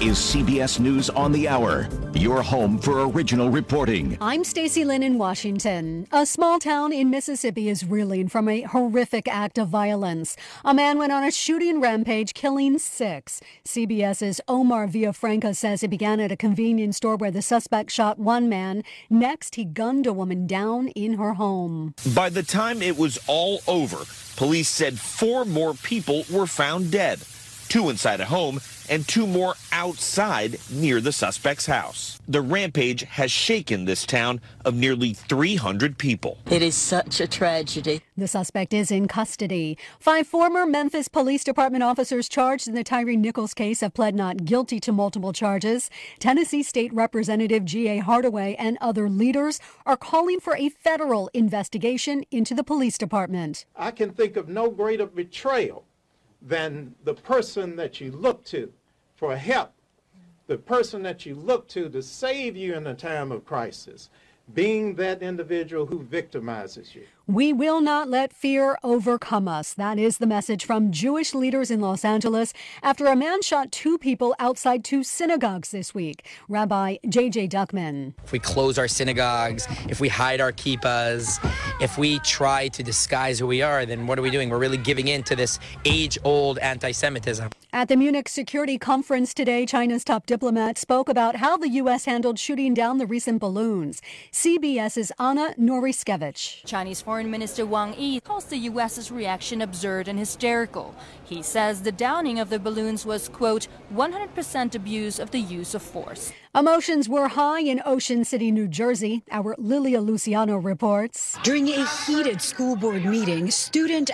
is CBS News on the Hour, your home for original reporting. I'm Stacey Lynn in Washington. A small town in Mississippi is reeling from a horrific act of violence. A man went on a shooting rampage, killing 6. CBS's Omar Villafranca says it began at a convenience store where the suspect shot one man. Next, he gunned a woman down in her home. By the time it was all over, police said 4 more people were found dead. 2 inside a home and 2 more outside near the suspect's house. The rampage has shaken this town of nearly 300 people. It is such a tragedy. The suspect is in custody. 5 former Memphis Police Department officers charged in the Tyree Nichols case have pled not guilty to multiple charges. Tennessee State Representative G.A. Hardaway and other leaders are calling for a federal investigation into the police department. I can think of no greater betrayal than the person that you look to for help, the person that you look to save you in a time of crisis, being that individual who victimizes you. We will not let fear overcome us. That is the message from Jewish leaders in Los Angeles after a man shot 2 people outside 2 synagogues this week. Rabbi J.J. Duckman. If we close our synagogues, if we hide our kippahs, if we try to disguise who we are, then what are we doing? We're really giving in to this age-old anti-Semitism. At the Munich Security Conference today, China's top diplomat spoke about how the U.S. handled shooting down the recent balloons. CBS's Anna Noriskevich. Chinese Foreign Minister Wang Yi calls the U.S.'s reaction absurd and hysterical. He says the downing of the balloons was, quote, 100% abuse of the use of force. Emotions were high in Ocean City, New Jersey. Our Lilia Luciano reports. During a heated school board meeting, student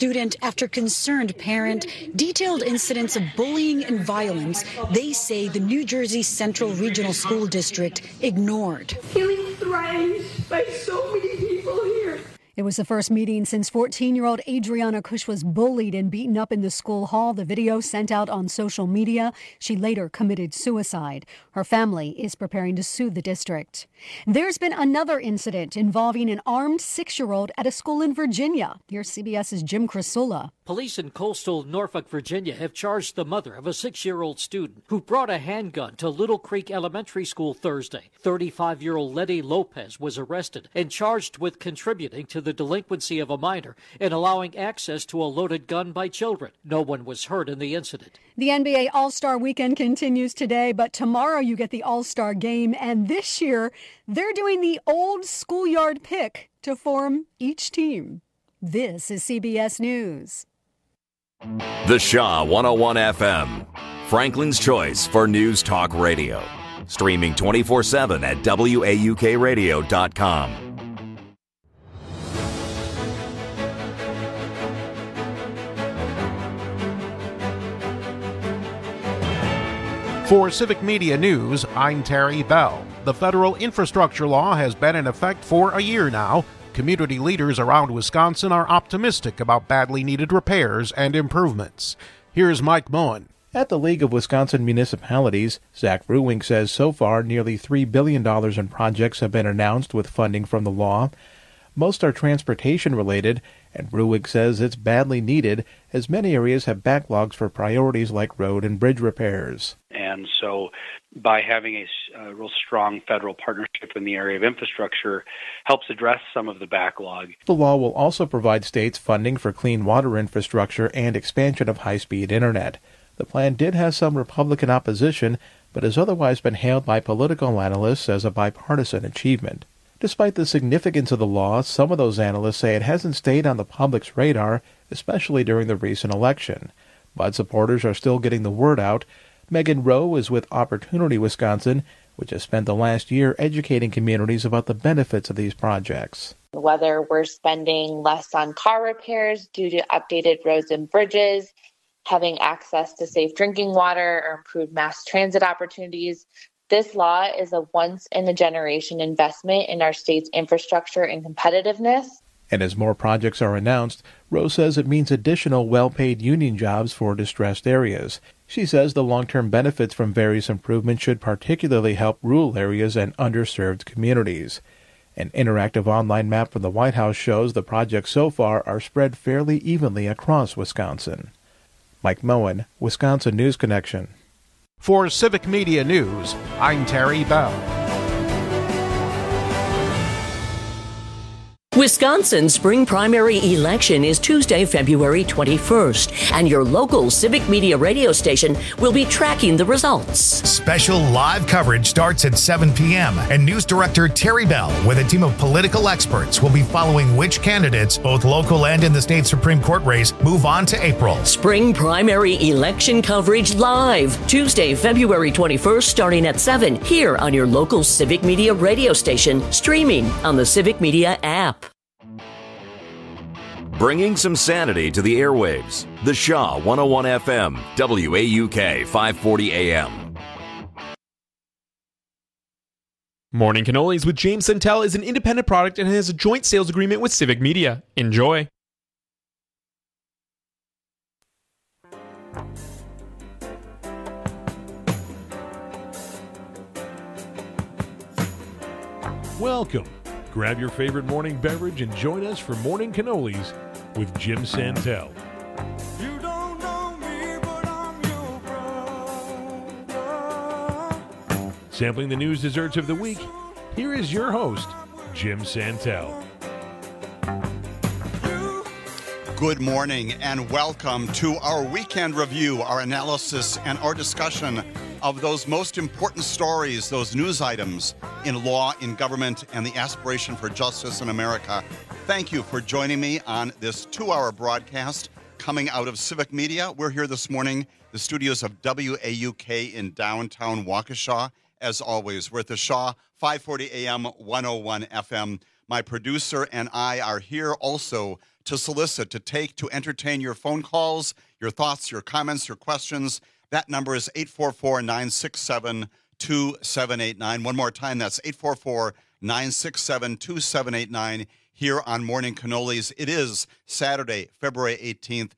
after concerned parent detailed incidents of bullying and violence they say the New Jersey Central Regional School District ignored. Feeling thrashed by so many people here. It was the first meeting since 14-year-old Adriana Cush was bullied and beaten up in the school hall. The video sent out on social media. She later committed suicide. Her family is preparing to sue the district. There's been another incident involving an armed 6-year-old at a school in Virginia. Here's CBS's Jim Crisula. Police in coastal Norfolk, Virginia have charged the mother of a 6-year-old student who brought a handgun to Little Creek Elementary School Thursday. 35-year-old Letty Lopez was arrested and charged with contributing to the delinquency of a minor and allowing access to a loaded gun by children. No one was hurt in the incident. The NBA All-Star Weekend continues today, but tomorrow you get the All-Star Game, and this year they're doing the old schoolyard pick to form each team. This is CBS News. The Shaw 101 FM, Franklin's choice for news talk radio. Streaming 24/7 at WAUKradio.com. For Civic Media News, I'm Terry Bell. The federal infrastructure law has been in effect for a year now. Community leaders around Wisconsin are optimistic about badly needed repairs and improvements. Here's Mike Moen. At the League of Wisconsin Municipalities, Zach Bruwink says so far nearly $3 billion in projects have been announced with funding from the law. Most are transportation-related, and Bruwink says it's badly needed as many areas have backlogs for priorities like road and bridge repairs. And so by having a real strong federal partnership in the area of infrastructure helps address some of the backlog. The law will also provide states funding for clean water infrastructure and expansion of high-speed internet. The plan did have some Republican opposition, but has otherwise been hailed by political analysts as a bipartisan achievement. Despite the significance of the law, some of those analysts say it hasn't stayed on the public's radar, especially during the recent election. But supporters are still getting the word out. Megan Rowe is with Opportunity Wisconsin, which has spent the last year educating communities about the benefits of these projects. Whether we're spending less on car repairs due to updated roads and bridges, having access to safe drinking water, or improved mass transit opportunities, this law is a once-in-a-generation investment in our state's infrastructure and competitiveness. And as more projects are announced, Rose says it means additional well-paid union jobs for distressed areas. She says the long-term benefits from various improvements should particularly help rural areas and underserved communities. An interactive online map from the White House shows the projects so far are spread fairly evenly across Wisconsin. Mike Moen, Wisconsin News Connection. For Civic Media News, I'm Terry Bell. Wisconsin's spring primary election is Tuesday, February 21st, and your local Civic Media radio station will be tracking the results. Special live coverage starts at 7 p.m., and News Director Terry Bell, with a team of political experts, will be following which candidates, both local and in the state Supreme Court race, move on to April. Spring primary election coverage live, Tuesday, February 21st, starting at 7, here on your local Civic Media radio station, streaming on the Civic Media app. Bringing some sanity to the airwaves. The Shaw 101 FM, WAUK 540 AM. Morning Cannolis with James Santel is an independent product and has a joint sales agreement with Civic Media. Enjoy. Welcome. Grab your favorite morning beverage and join us for Morning Cannolis with Jim Santel. You don't know me, but I'm your brother. Sampling the news desserts of the week, here is your host, Jim Santel. Good morning and welcome to our weekend review, our analysis and our discussion of those most important stories, those news items in law, in government, and the aspiration for justice in America. Thank you for joining me on this 2-hour broadcast coming out of Civic Media. We're here this morning, the studios of WAUK in downtown Waukesha. As always, we're at the Shaw 540 AM 101 FM. My producer and I are here also to solicit, to take, to entertain your phone calls, your thoughts, your comments, your questions. That number is 844-967-2789. One more time, that's 844-967-2789 here on Morning Cannolis. It is Saturday, February 18th,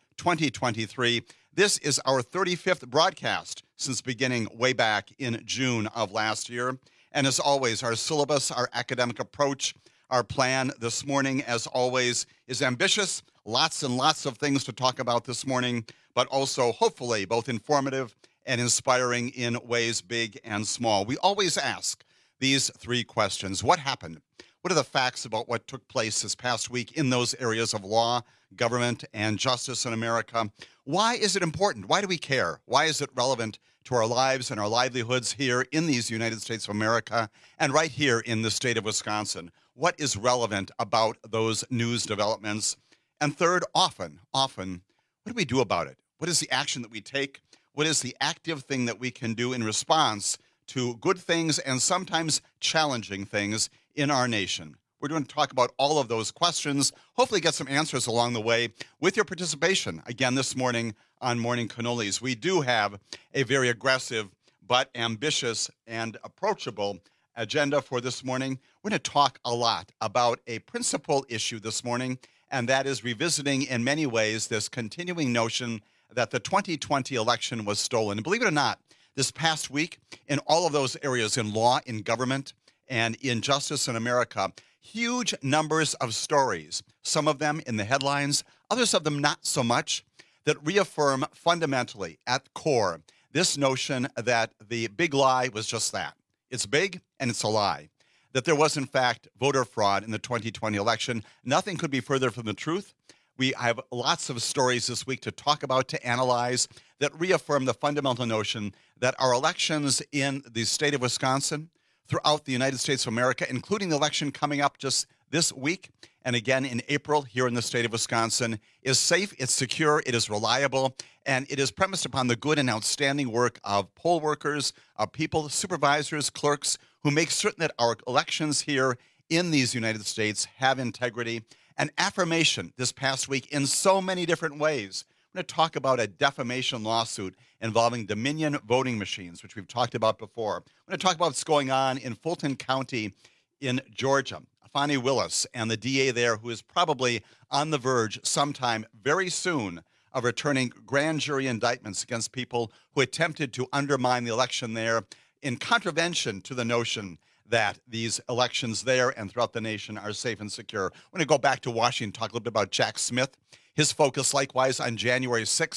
2023. This is our 35th broadcast since beginning way back in June of last year. And as always, our syllabus, our academic approach, our plan this morning, as always, is ambitious. Lots and lots of things to talk about this morning, but also hopefully both informative and inspiring in ways big and small. We always ask these 3 questions. What happened? What are the facts about what took place this past week in those areas of law, government, and justice in America? Why is it important? Why do we care? Why is it relevant to our lives and our livelihoods here in these United States of America and right here in the state of Wisconsin? What is relevant about those news developments? And third, often, what do we do about it? What is the action that we take? What is the active thing that we can do in response to good things and sometimes challenging things in our nation? We're going to talk about all of those questions, hopefully get some answers along the way with your participation. Again, this morning on Morning Cannolis, we do have a very aggressive but ambitious and approachable agenda for this morning. We're going to talk a lot about a principal issue this morning, and that is revisiting in many ways this continuing notion that the 2020 election was stolen. And believe it or not, this past week, in all of those areas, in law, in government, and in justice in America, huge numbers of stories, some of them in the headlines, others of them not so much, that reaffirm fundamentally at core this notion that the big lie was just that. It's big and it's a lie. That there was, in fact, voter fraud in the 2020 election. Nothing could be further from the truth. We have lots of stories this week to talk about, to analyze, that reaffirm the fundamental notion that our elections in the state of Wisconsin, throughout the United States of America, including the election coming up just this week, and again in April here in the state of Wisconsin, is safe, it's secure, it is reliable, and it is premised upon the good and outstanding work of poll workers, of people, supervisors, clerks, who make certain that our elections here in these United States have integrity. An affirmation this past week in so many different ways. I'm going to talk about a defamation lawsuit involving Dominion voting machines, which we've talked about before. I'm going to talk about what's going on in Fulton County in Georgia. Fani Willis and the DA there, who is probably on the verge sometime very soon of returning grand jury indictments against people who attempted to undermine the election there in contravention to the notion that these elections there and throughout the nation are safe and secure. I'm going to go back to Washington, talk a little bit about Jack Smith, his focus likewise on January 6th,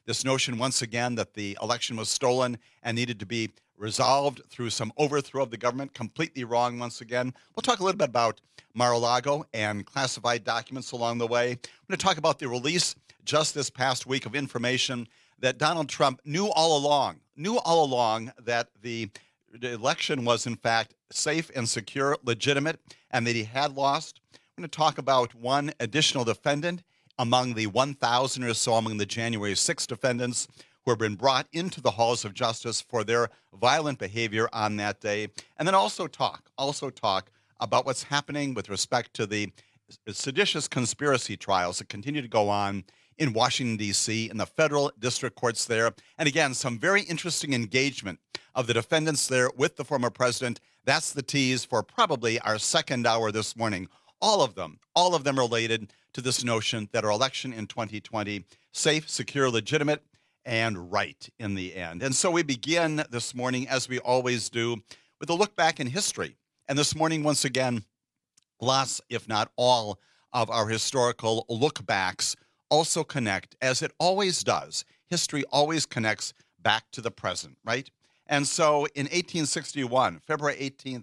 This notion, once again, that the election was stolen and needed to be resolved through some overthrow of the government, completely wrong once again. We'll talk a little bit about Mar-a-Lago and classified documents along the way. I'm going to talk about the release just this past week of information that Donald Trump knew all along that the election was, in fact, safe and secure, legitimate, and that he had lost. We're going to talk about one additional defendant among the 1,000 or so among the January 6 defendants who have been brought into the halls of justice for their violent behavior on that day. And then also talk about what's happening with respect to the seditious conspiracy trials that continue to go on in Washington, D.C., in the federal district courts there. And again, some very interesting engagement of the defendants there with the former president. That's the tease for probably our second hour this morning. All of them related to this notion that our election in 2020, safe, secure, legitimate, and right in the end. And so we begin this morning, as we always do, with a look back in history. And this morning, once again, lots, if not all, of our historical look-backs also connect, as it always does. History always connects back to the present, right? And so in 1861, February 18th,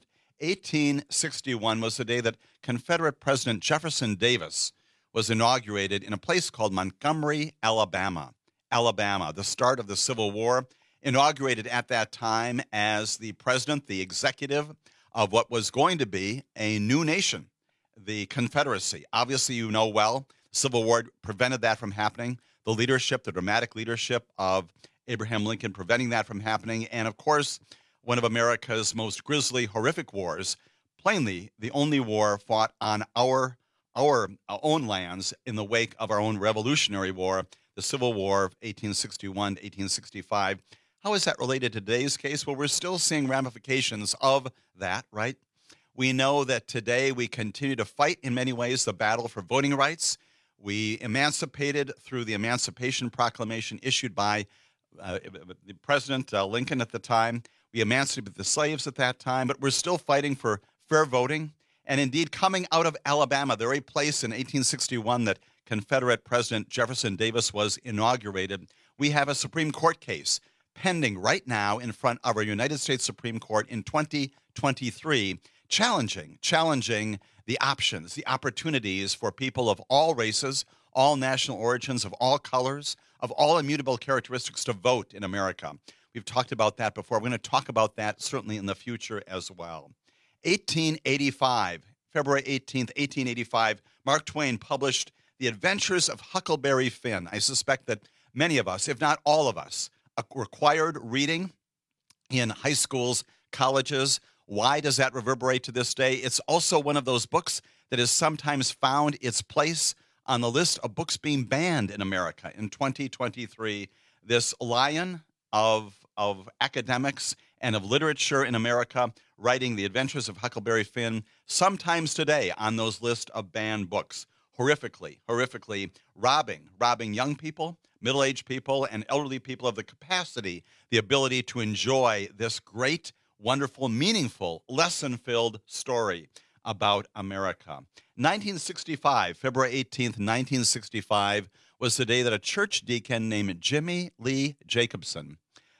1861 was the day that Confederate President Jefferson Davis was inaugurated in a place called Montgomery, Alabama, the start of the Civil War, inaugurated at that time as the president, the executive of what was going to be a new nation, the Confederacy. Obviously, you know well, Civil War prevented that from happening. The leadership, the dramatic leadership of Abraham Lincoln preventing that from happening. And of course, one of America's most grisly, horrific wars, plainly the only war fought on our own lands in the wake of our own Revolutionary War, the Civil War of 1861 to 1865. How is that related to today's case? Well, we're still seeing ramifications of that, right? We know that today we continue to fight in many ways the battle for voting rights. We emancipated through the Emancipation Proclamation issued by the President Lincoln at the time. We emancipated the slaves at that time, but we're still fighting for fair voting. And indeed, coming out of Alabama, the very place in 1861 that Confederate President Jefferson Davis was inaugurated, we have a Supreme Court case pending right now in front of our United States Supreme Court in 2023, challenging the options, the opportunities for people of all races, all national origins, of all colors, of all immutable characteristics to vote in America. We've talked about that before. We're going to talk about that certainly in the future as well. 1885, February 18th, 1885, Mark Twain published The Adventures of Huckleberry Finn. I suspect that many of us, if not all of us, required reading in high schools, colleges. Why does that reverberate to this day? It's also one of those books that has sometimes found its place on the list of books being banned in America in 2023. This lion of academics and of literature in America writing The Adventures of Huckleberry Finn, sometimes today on those lists of banned books, horrifically robbing young people, middle-aged people, and elderly people of the capacity, the ability to enjoy this great, wonderful, meaningful, lesson-filled story about America. 1965, February 18th, 1965, was the day that a church deacon named Jimmy Lee Jacobson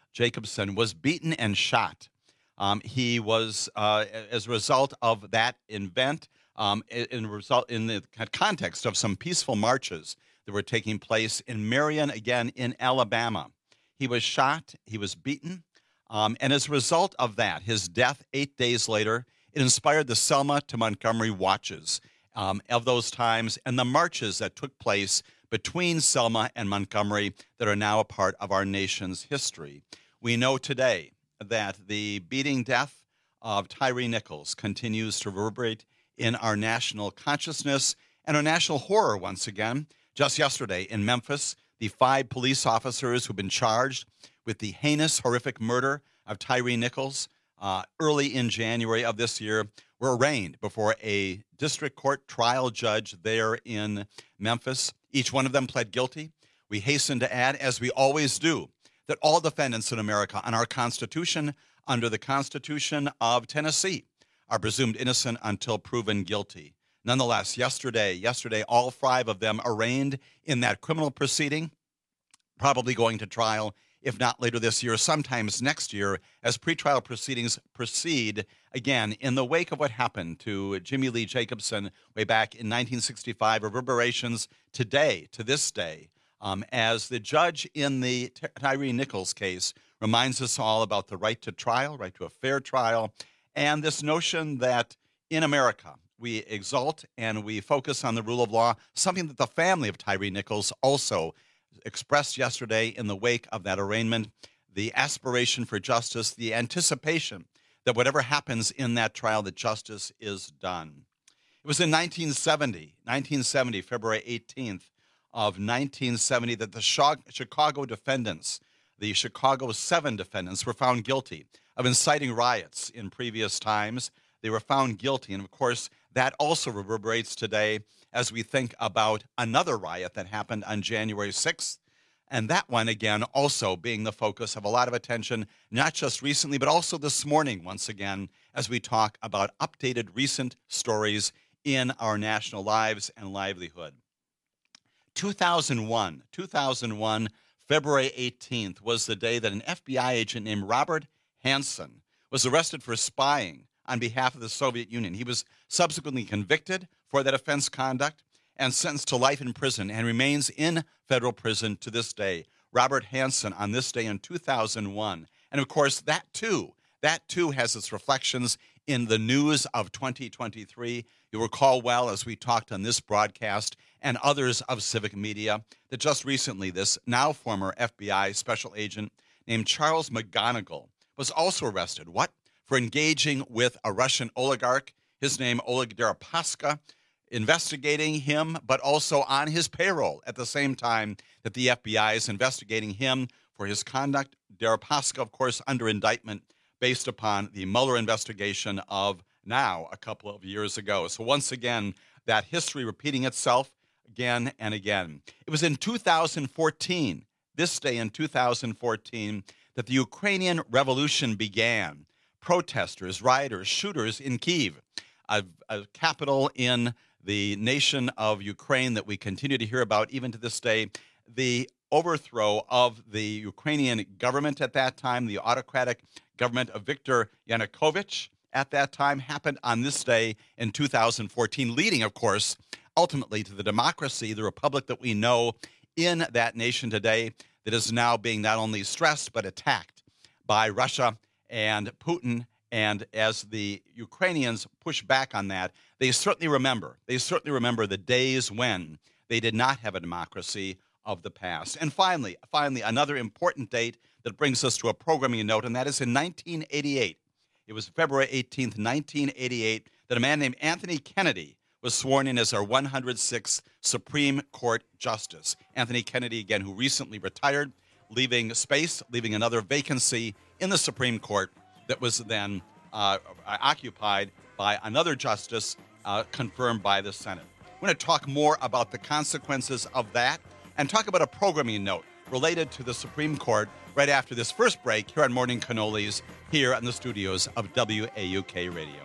was beaten and shot. He was, as a result of that event, in the context of some peaceful marches that were taking place in Marion, again, in Alabama. He was shot, he was beaten, and as a result of that, his death 8 days later, it inspired the Selma to Montgomery watches of those times and the marches that took place between Selma and Montgomery that are now a part of our nation's history. We know today that the beating death of Tyre Nichols continues to reverberate in our national consciousness and our national horror once again. Just yesterday in Memphis, the 5 police officers who've been charged with the heinous, horrific murder of Tyre Nichols early in January of this year were arraigned before a district court trial judge there in Memphis. Each one of them pled guilty. We hasten to add, as we always do, that all defendants in America on our Constitution, under the Constitution of Tennessee, are presumed innocent until proven guilty. Nonetheless, yesterday, all 5 of them arraigned in that criminal proceeding probably going to trial, if not later this year, sometimes next year, as pretrial proceedings proceed again in the wake of what happened to Jimmy Lee Jacobson way back in 1965, reverberations today, to this day, as the judge in the Tyre Nichols case reminds us all about the right to trial, right to a fair trial, and this notion that in America, we exalt and we focus on the rule of law, something that the family of Tyre Nichols also expressed yesterday in the wake of that arraignment, the aspiration for justice, the anticipation that whatever happens in that trial, that justice is done. It was in 1970, February 18th of 1970, that the Chicago defendants, the Chicago 7 defendants, were found guilty of inciting riots in previous times. They were found guilty, and of course, that also reverberates today as we think about another riot that happened on January 6th, and that one, again, also being the focus of a lot of attention, not just recently, but also this morning, once again, as we talk about updated recent stories in our national lives and livelihood. 2001, February 18th, was the day that an FBI agent named Robert Hansen was arrested for spying on behalf of the Soviet Union. He was subsequently convicted for that offense conduct and sentenced to life in prison and remains in federal prison to this day. Robert Hansen on this day in 2001. And of course, that too has its reflections in the news of 2023. You'll recall well, as we talked on this broadcast and others of Civic Media, that just recently this now former FBI special agent named Charles McGonigal was also arrested. What? For engaging with a Russian oligarch, his name Oleg Deripaska, investigating him, but also on his payroll at the same time that the FBI is investigating him for his conduct. Deripaska, of course, under indictment based upon the Mueller investigation of now a couple of years ago. So once again, that history repeating itself again and again. It was in 2014, this day in 2014, that the Ukrainian Revolution began. Protesters, rioters, shooters in Kyiv, a capital in the nation of Ukraine that we continue to hear about even to this day. The overthrow of the Ukrainian government at that time, the autocratic government of Viktor Yanukovych at that time, happened on this day in 2014, leading, of course, ultimately to the democracy, the republic that we know in that nation today, that is now being not only stressed but attacked by Russia and Putin. And as the Ukrainians push back on that, they certainly remember the days when they did not have a democracy of the past. And finally, another important date that brings us to a programming note, and that is in 1988. It was February 18th, 1988, that a man named Anthony Kennedy was sworn in as our 106th Supreme Court Justice. Anthony Kennedy, again, who recently retired, leaving another vacancy in the Supreme Court that was then occupied by another justice confirmed by the Senate. We're going to talk more about the consequences of that and talk about a programming note related to the Supreme Court right after this first break here on Morning Cannolis here in the studios of WAUK Radio.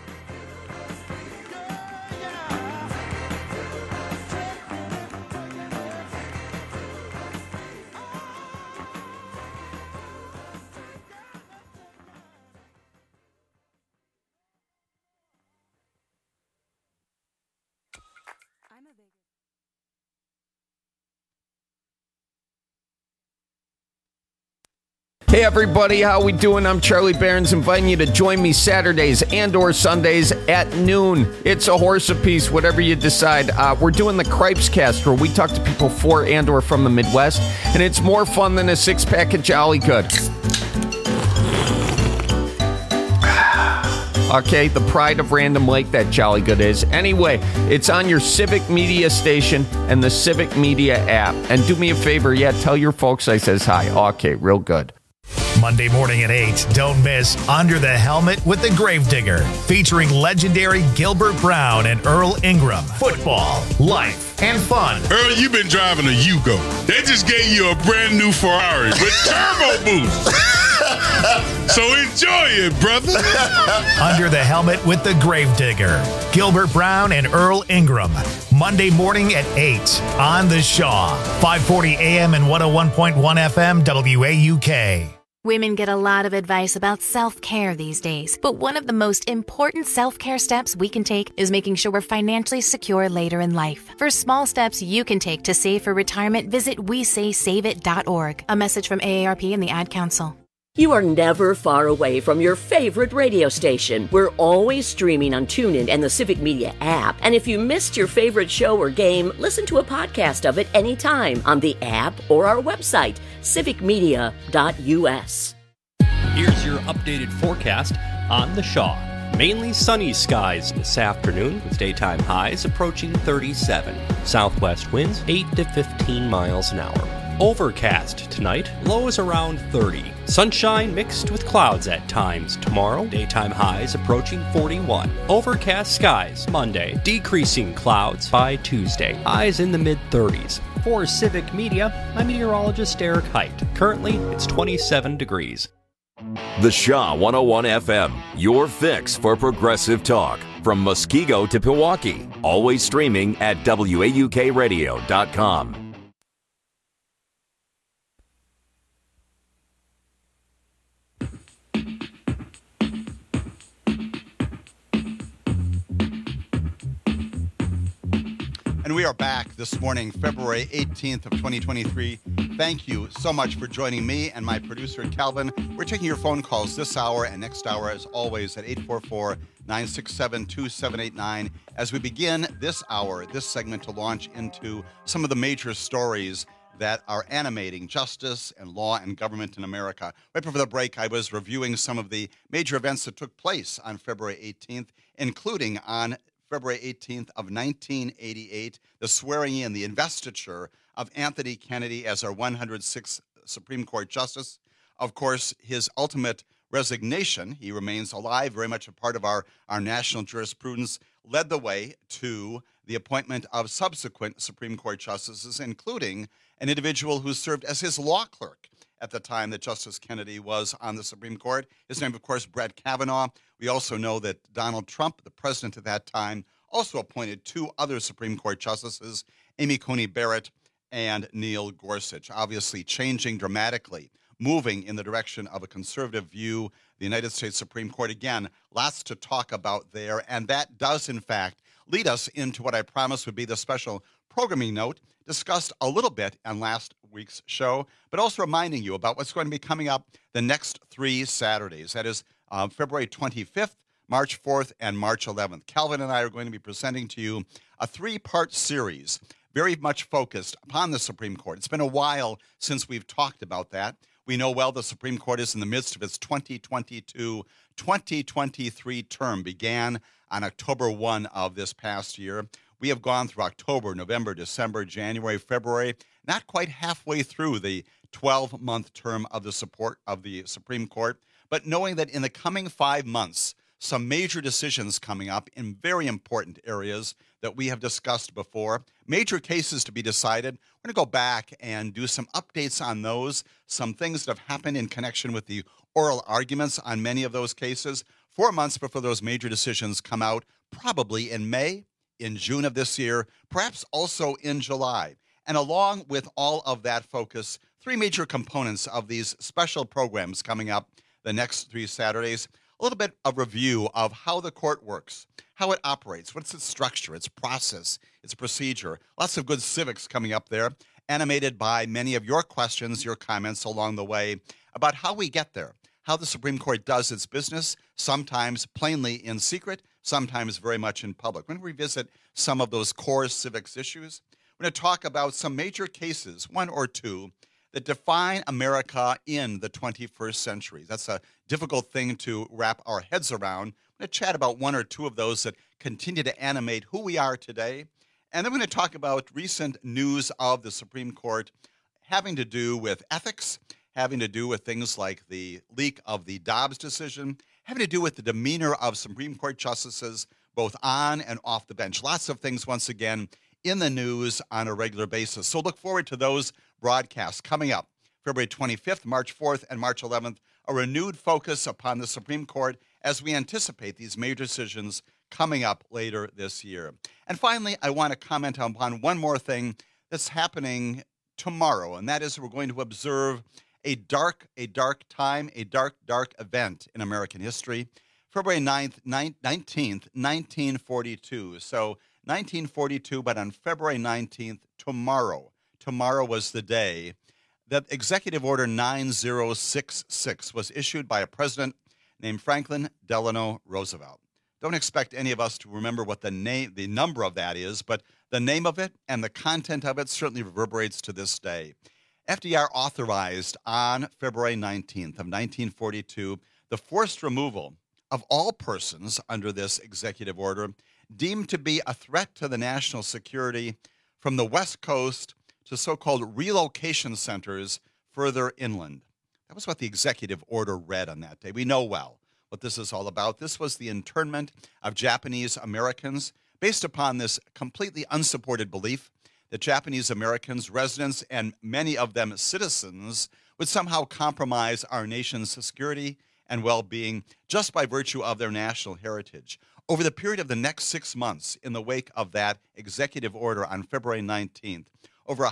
Hey everybody, how we doing? I'm Charlie Barons, inviting you to join me Saturdays and or Sundays at noon. It's a horse apiece, whatever you decide. We're doing the Cripes Cast, where we talk to people for and or from the Midwest, and it's more fun than a six-pack of Jolly Good. Okay, the pride of Random Lake, that Jolly Good is. Anyway, it's on your Civic Media station and the Civic Media app. And do me a favor, tell your folks I says hi. Okay, real good. Monday morning at 8, don't miss Under the Helmet with the Gravedigger, featuring legendary Gilbert Brown and Earl Ingram. Football, life, and fun. Earl, you've been driving a Yugo. They just gave you a brand new Ferrari with turbo boost. So enjoy it, brother. Under the Helmet with the Gravedigger, Gilbert Brown and Earl Ingram. Monday morning at 8 on The Shaw. 540 AM and 101.1 FM WAUK. Women get a lot of advice about self-care these days, but one of the most important self-care steps we can take is making sure we're financially secure later in life. For small steps you can take to save for retirement, visit WeSaySaveIt.org. A message from AARP and the Ad Council. You are never far away from your favorite radio station. We're always streaming on TuneIn and the Civic Media app. And if you missed your favorite show or game, listen to a podcast of it anytime on the app or our website, civicmedia.us. Here's your updated forecast on the Shaw. Mainly sunny skies this afternoon with daytime highs approaching 37. Southwest winds 8 to 15 miles an hour. Overcast tonight, lows around 30. Sunshine mixed with clouds at times tomorrow. Daytime highs approaching 41. Overcast skies Monday. Decreasing clouds by Tuesday. Highs in the mid-30s. For Civic Media, I'm meteorologist Eric Height. Currently, it's 27 degrees. The Shaw 101 FM, your fix for progressive talk. From Muskego to Pewaukee. Always streaming at WAUKradio.com. And we are back this morning, February 18th of 2023. Thank you so much for joining me and my producer, Calvin. We're taking your phone calls this hour and next hour, as always, at 844-967-2789. As we begin this hour, this segment to launch into some of the major stories that are animating justice and law and government in America. Right before the break, I was reviewing some of the major events that took place on February 18th, including on February 18th of 1988, the swearing in, the investiture of Anthony Kennedy as our 106th Supreme Court Justice. Of course, his ultimate resignation, he remains alive, very much a part of our national jurisprudence, led the way to the appointment of subsequent Supreme Court justices, including an individual who served as his law clerk at the time that Justice Kennedy was on the Supreme Court. His name, of course, Brett Kavanaugh. We also know that Donald Trump, the president at that time, also appointed two other Supreme Court justices, Amy Coney Barrett and Neil Gorsuch, obviously changing dramatically, moving in the direction of a conservative view. The United States Supreme Court, again, lots to talk about there, and that does, in fact, lead us into what I promised would be the special programming note, discussed a little bit on last week's show, but also reminding you about what's going to be coming up the next 3 Saturdays. That is February 25th, March 4th, and March 11th. Calvin and I are going to be presenting to you a 3-part series, very much focused upon the Supreme Court. It's been a while since we've talked about that. We know well the Supreme Court is in the midst of its 2022-2023 term, began on October 1 of this past year. We have gone through October, November, December, January, February, not quite halfway through the 12-month term of the Supreme Court, but knowing that in the coming 5 months, some major decisions coming up in very important areas that we have discussed before, major cases to be decided. We're going to go back and do some updates on those, some things that have happened in connection with the oral arguments on many of those cases, 4 months before those major decisions come out, probably in May, in June of this year, perhaps also in July. And along with all of that focus, 3 major components of these special programs coming up the next 3 Saturdays, a little bit of review of how the court works, how it operates, what's its structure, its process, its procedure. Lots of good civics coming up there, animated by many of your questions, your comments along the way about how we get there, how the Supreme Court does its business, sometimes plainly in secret, sometimes very much in public. We're going to revisit some of those core civics issues. We're going to talk about some major cases, 1 or 2, that define America in the 21st century. That's a difficult thing to wrap our heads around. I'm going to chat about 1 or 2 of those that continue to animate who we are today. And then we're going to talk about recent news of the Supreme Court having to do with ethics, having to do with things like the leak of the Dobbs decision, having to do with the demeanor of Supreme Court justices, both on and off the bench. Lots of things, once again, in the news on a regular basis. So look forward to those broadcasts coming up February 25th, March 4th, and March 11th. a renewed focus upon the Supreme Court as we anticipate these major decisions coming up later this year. And finally, I want to comment upon one more thing that's happening tomorrow, and that is we're going to observe a dark time, a dark event in American history. February 19th, 1942. So 1942, but on February 19th, tomorrow was the day that Executive Order 9066 was issued by a president named Franklin Delano Roosevelt. Don't expect any of us to remember what the number of that is, but the name of it and the content of it certainly reverberates to this day. FDR authorized on February 19th of 1942 the forced removal of all persons under this executive order deemed to be a threat to the national security from the West Coast to so-called relocation centers further inland. That was what the executive order read on that day. We know well what this is all about. This was the internment of Japanese Americans based upon this completely unsupported belief that Japanese Americans, residents, and many of them citizens, would somehow compromise our nation's security and well-being just by virtue of their national heritage. Over the period of the next 6 months, in the wake of that executive order on February 19th, over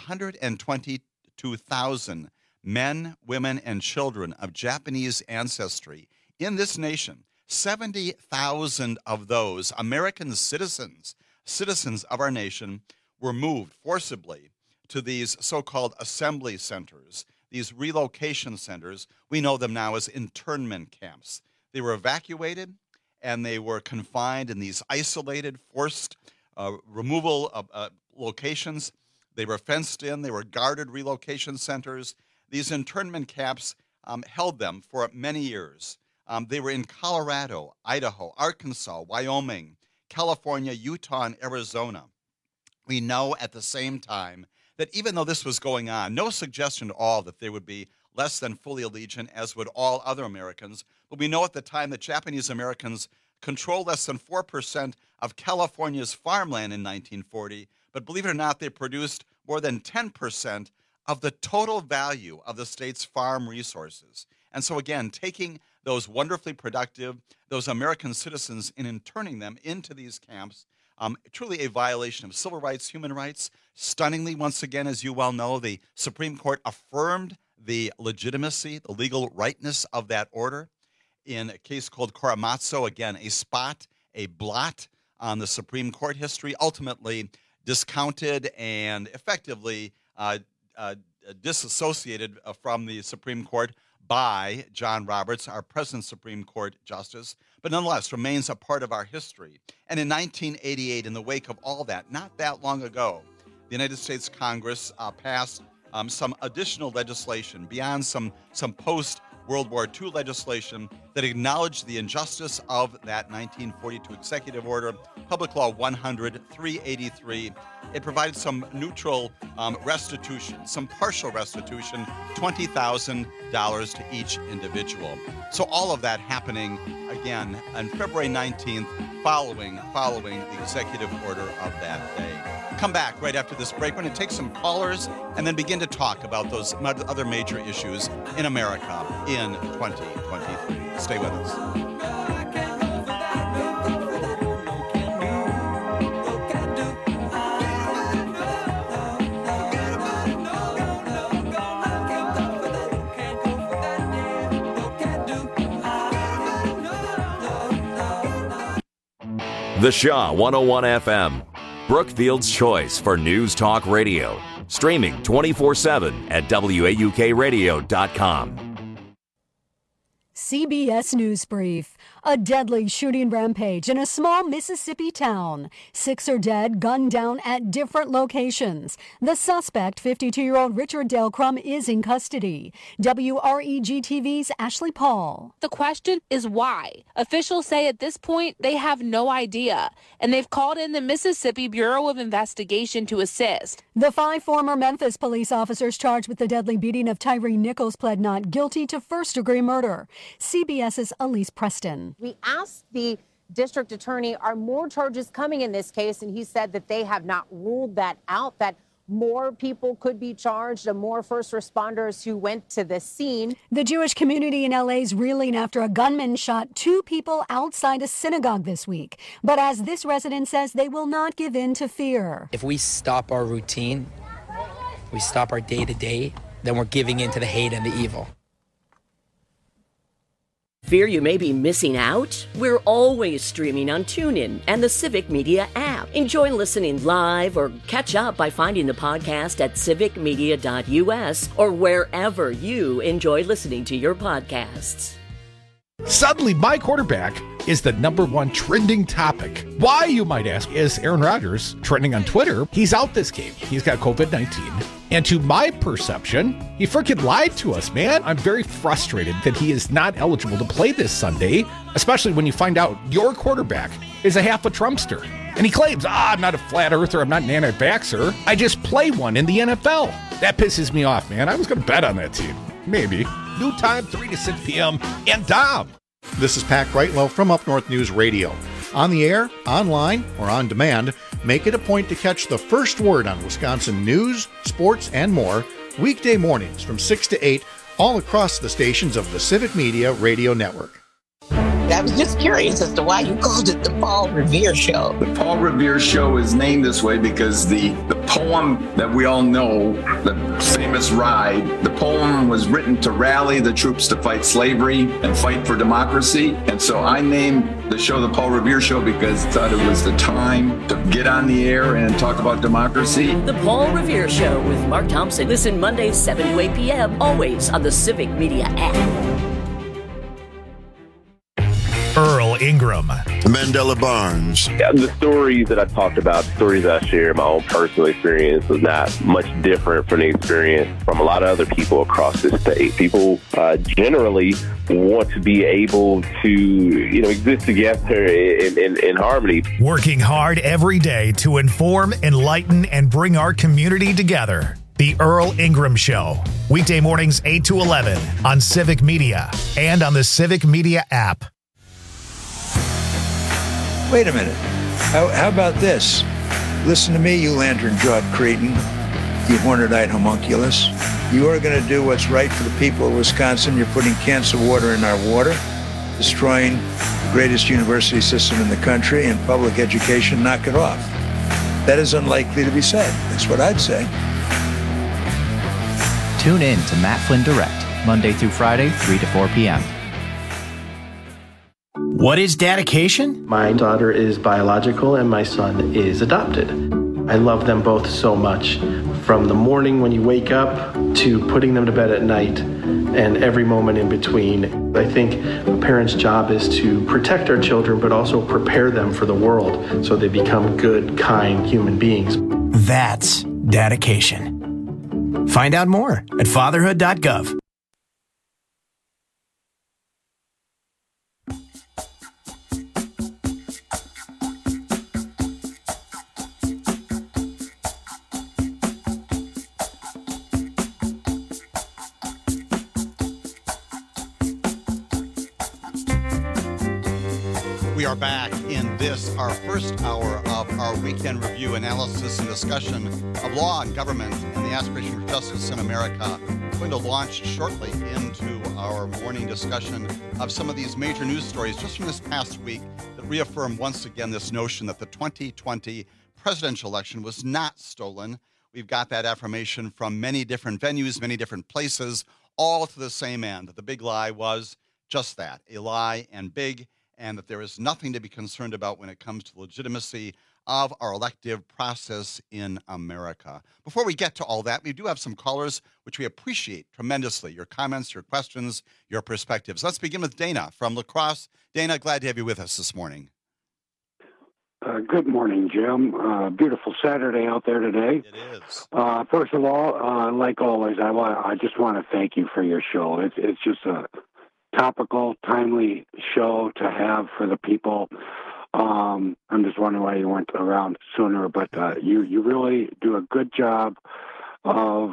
122,000 men, women, and children of Japanese ancestry in this nation, 70,000 of those American citizens of our nation, were moved forcibly to these so-called assembly centers, these relocation centers. We know them now as internment camps. They were evacuated and they were confined in these isolated, forced removal locations. They were fenced in. They were guarded relocation centers. These internment camps held them for many years. They were in Colorado, Idaho, Arkansas, Wyoming, California, Utah, and Arizona. We know at the same time that even though this was going on, no suggestion at all that they would be less than fully allegiant, as would all other Americans. But we know at the time that Japanese Americans controlled less than 4% of California's farmland in 1940, but believe it or not, they produced more than 10% of the total value of the state's farm resources. And so again, taking those wonderfully productive, those American citizens and interning them into these camps, truly a violation of civil rights, human rights. Stunningly, once again, as you well know, the Supreme Court affirmed the legitimacy, the legal rightness of that order in a case called Korematsu. Again, a spot, a blot on the Supreme Court history, ultimately discounted and effectively disassociated from the Supreme Court by John Roberts, our present Supreme Court Justice, but nonetheless remains a part of our history. And in 1988, in the wake of all that, not that long ago, the United States Congress passed some additional legislation beyond some post-World War II legislation that acknowledged the injustice of that 1942 executive order, Public Law 100-383. It provided some neutral restitution, some partial restitution, $20,000 to each individual. So all of that happening again on February 19th, following the executive order of that day. Come back right after this break. We're going to take some callers and then begin to talk about those other major issues in America in 2023. Stay with us. The Shaw 101 FM, Brookfield's choice for News Talk Radio. Streaming 24/7 at WAUKradio.com. CBS News Brief. A deadly shooting rampage in a small Mississippi town. 6 are dead, gunned down at different locations. The suspect, 52-year-old Richard Dale Crum, is in custody. WREG-TV's Ashley Paul. The question is why? Officials say at this point they have no idea, and they've called in the Mississippi Bureau of Investigation to assist. The 5 former Memphis police officers charged with the deadly beating of Tyree Nichols pled not guilty to first-degree murder. CBS's Elise Preston. We asked the district attorney, are more charges coming in this case? And he said that they have not ruled that out, that more people could be charged and more first responders who went to the scene. The Jewish community in LA is reeling after a gunman shot 2 people outside a synagogue this week. But as this resident says, they will not give in to fear. If we stop our routine, we stop our day-to-day, then we're giving in to the hate and the evil. Fear you may be missing out? We're always streaming on TuneIn and the Civic Media app. Enjoy listening live or catch up by finding the podcast at civicmedia.us or wherever you enjoy listening to your podcasts. Suddenly, my quarterback is the #1 trending topic. Why, you might ask, is Aaron Rodgers trending on Twitter? He's out this game. He's got COVID-19. And to my perception, he freaking lied to us, man. I'm very frustrated that he is not eligible to play this Sunday, especially when you find out your quarterback is a half a Trumpster. And he claims, I'm not a flat earther, I'm not an anti-vaxxer. I just play one in the NFL. That pisses me off, man. I was going to bet on that team. Maybe. New time, 3 to 6 p.m. And Dom. This is Pat Greitlow from Up North News Radio. On the air, online, or on demand, make it a point to catch the first word on Wisconsin news, sports, and more weekday mornings from 6 to 8 all across the stations of the Civic Media Radio Network. I was just curious as to why you called it the Paul Revere Show. The Paul Revere Show is named this way because the poem that we all know, the famous ride, the poem was written to rally the troops to fight slavery and fight for democracy. And so I named the show the Paul Revere Show because I thought it was the time to get on the air and talk about democracy. The Paul Revere Show with Mark Thompson. Listen Mondays 7 to 8 p.m. always on the Civic Media app. Earl Ingram. Mandela Barnes. Yeah, the stories that I talked about, the stories that I shared, my own personal experience was not much different from the experience from a lot of other people across this state. People generally want to be able to, exist together in harmony. Working hard every day to inform, enlighten, and bring our community together. The Earl Ingram Show. Weekday mornings 8 to 11 on Civic Media and on the Civic Media app. Wait a minute. How about this? Listen to me, you lantern-jawed cretin, you horned-eyed homunculus. You are going to do what's right for the people of Wisconsin. You're putting cancer water in our water, destroying the greatest university system in the country, and public education. Knock it off. That is unlikely to be said. That's what I'd say. Tune in to Matt Flynn Direct, Monday through Friday, 3 to 4 p.m. What is dedication? My daughter is biological and my son is adopted. I love them both so much. From the morning when you wake up to putting them to bed at night and every moment in between. I think a parent's job is to protect our children, but also prepare them for the world so they become good, kind human beings. That's dedication. Find out more at fatherhood.gov. We are back in this, our first hour of our weekend review, analysis, and discussion of law and government and the aspiration for justice in America. We're going to launch shortly into our morning discussion of some of these major news stories just from this past week that reaffirm once again this notion that the 2020 presidential election was not stolen. We've got that affirmation from many different venues, many different places, all to the same end, that the big lie was just that, a lie and big, and that there is nothing to be concerned about when it comes to the legitimacy of our elective process in America. Before we get to all that, we do have some callers, which we appreciate tremendously. Your comments, your questions, your perspectives. Let's begin with Dana from La Crosse. Dana, glad to have you with us this morning. Good morning, Jim. Beautiful Saturday out there today. It is. First of all, like always, I just want to thank you for your show. It's just a topical, timely show to have for the people. I'm just wondering why you weren't around sooner, but you really do a good job of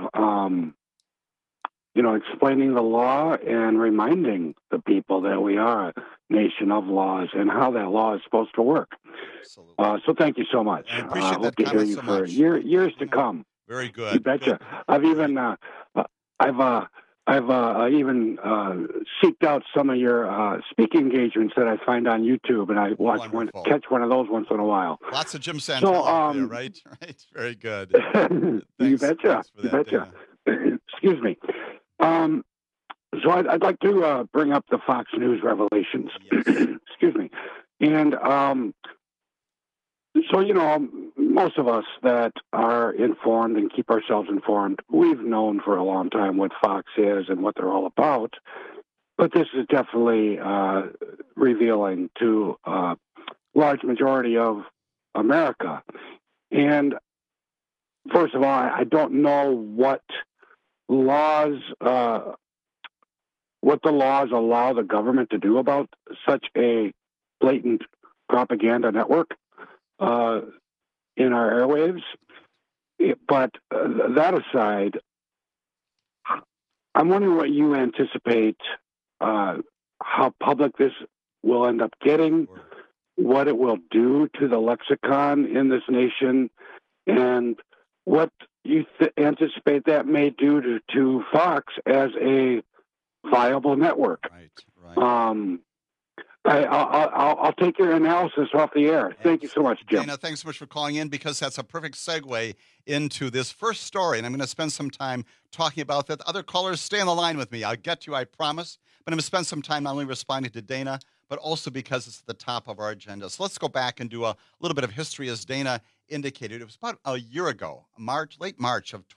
explaining the law and reminding the people that we are a nation of laws and how that law is supposed to work. So thank you so much. I appreciate that hope to hear you for years to come. Very good. You betcha. I've even even seeked out some of your speaking engagements that I find on YouTube, and I catch one of those once in a while. Lots of Jim Santel there, right? Right. Very good. You betcha. You betcha. Excuse me. So I'd like to bring up the Fox News revelations. Yes. Excuse me. And so, most of us that are informed and keep ourselves informed, we've known for a long time what Fox is and what they're all about. But this is definitely revealing to a large majority of America. And first of all, I don't know what the laws allow the government to do about such a blatant propaganda network in our airwaves. But that aside, I'm wondering what you anticipate, how public this will end up getting, what it will do to the lexicon in this nation, and what you anticipate that may do to Fox as a viable network. Right. I'll take your analysis off the air. Thank you so much, Jim. Dana, thanks so much for calling in, because that's a perfect segue into this first story, and I'm going to spend some time talking about that. Other callers, stay on the line with me. I'll get to you, I promise. But I'm going to spend some time not only responding to Dana, but also because it's at the top of our agenda. So let's go back and do a little bit of history. As Dana indicated, it was about a year ago, late March of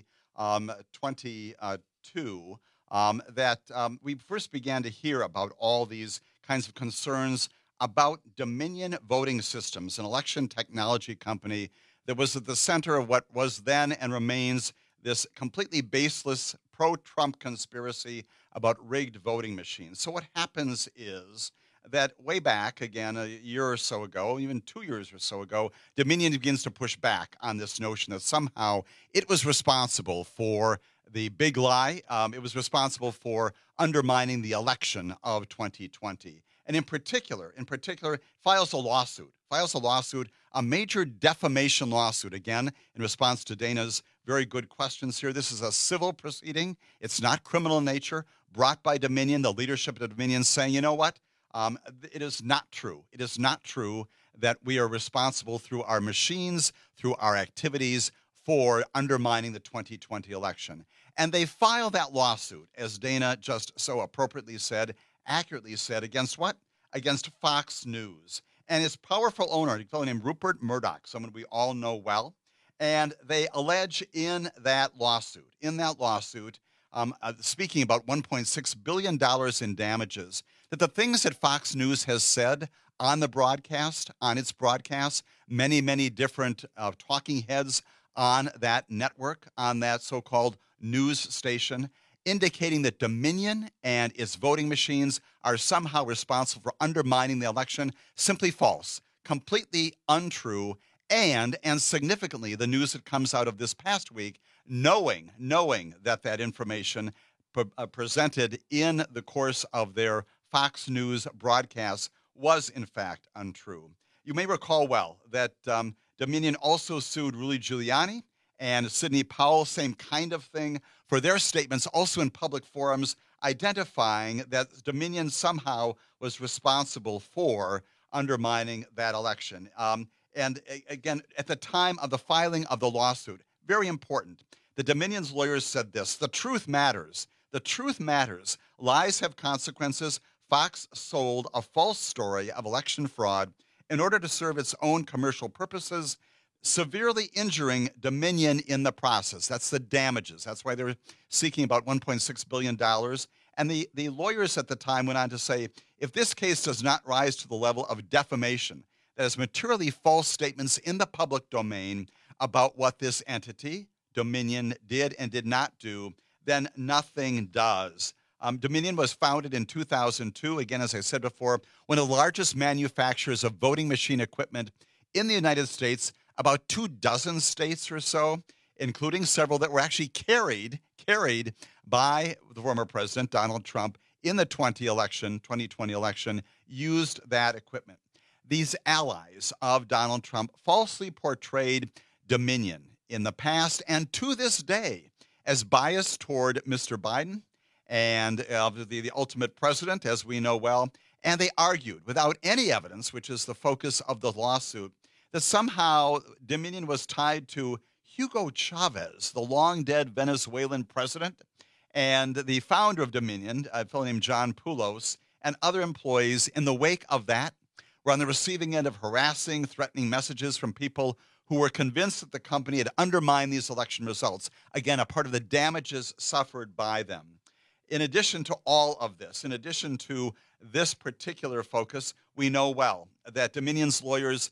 2022, that we first began to hear about all these kinds of concerns about Dominion Voting Systems, an election technology company that was at the center of what was then and remains this completely baseless pro-Trump conspiracy about rigged voting machines. So what happens is that way back, again, a year or so ago, even 2 years or so ago, Dominion begins to push back on this notion that somehow it was responsible for the big lie. It was responsible for undermining the election of 2020. And in particular, files a lawsuit, a major defamation lawsuit, again, in response to Dana's very good questions here. This is a civil proceeding. It's not criminal in nature, brought by Dominion, the leadership of Dominion saying, you know what? It is not true. It is not true that we are responsible through our machines, through our activities, for undermining the 2020 election. And they file that lawsuit, as Dana just so appropriately said, accurately said, against what? Against Fox News. And its powerful owner, a fellow named Rupert Murdoch, someone we all know well. And they allege in that lawsuit, speaking about $1.6 billion in damages, that the things that Fox News has said on the broadcast, on its broadcasts, many, many different talking heads on that network, on that so-called news station, indicating that Dominion and its voting machines are somehow responsible for undermining the election, simply false, completely untrue, and significantly, the news that comes out of this past week, knowing that information presented in the course of their Fox News broadcasts was in fact untrue. You may recall well that Dominion also sued Rudy Giuliani and Sidney Powell, same kind of thing, for their statements also in public forums identifying that Dominion somehow was responsible for undermining that election. And again, at the time of the filing of the lawsuit, very important, the Dominion's lawyers said this: the truth matters. The truth matters. Lies have consequences. Fox sold a false story of election fraud in order to serve its own commercial purposes, severely injuring Dominion in the process. That's the damages. That's why they were seeking about $1.6 billion. And the lawyers at the time went on to say, if this case does not rise to the level of defamation, that is materially false statements in the public domain about what this entity, Dominion, did and did not do, then nothing does. Dominion was founded in 2002, again, as I said before, one of the largest manufacturers of voting machine equipment in the United States, about 24 states or so, including several that were actually carried by the former president, Donald Trump, in the 2020 election, used that equipment. These allies of Donald Trump falsely portrayed Dominion in the past and to this day as biased toward Mr. Biden and the ultimate president, as we know well. And they argued without any evidence, which is the focus of the lawsuit, that somehow Dominion was tied to Hugo Chavez, the long-dead Venezuelan president, and the founder of Dominion, a fellow named John Poulos, and other employees in the wake of that were on the receiving end of harassing, threatening messages from people who were convinced that the company had undermined these election results. Again, a part of the damages suffered by them. In addition to all of this, in addition to this particular focus, we know well that Dominion's lawyers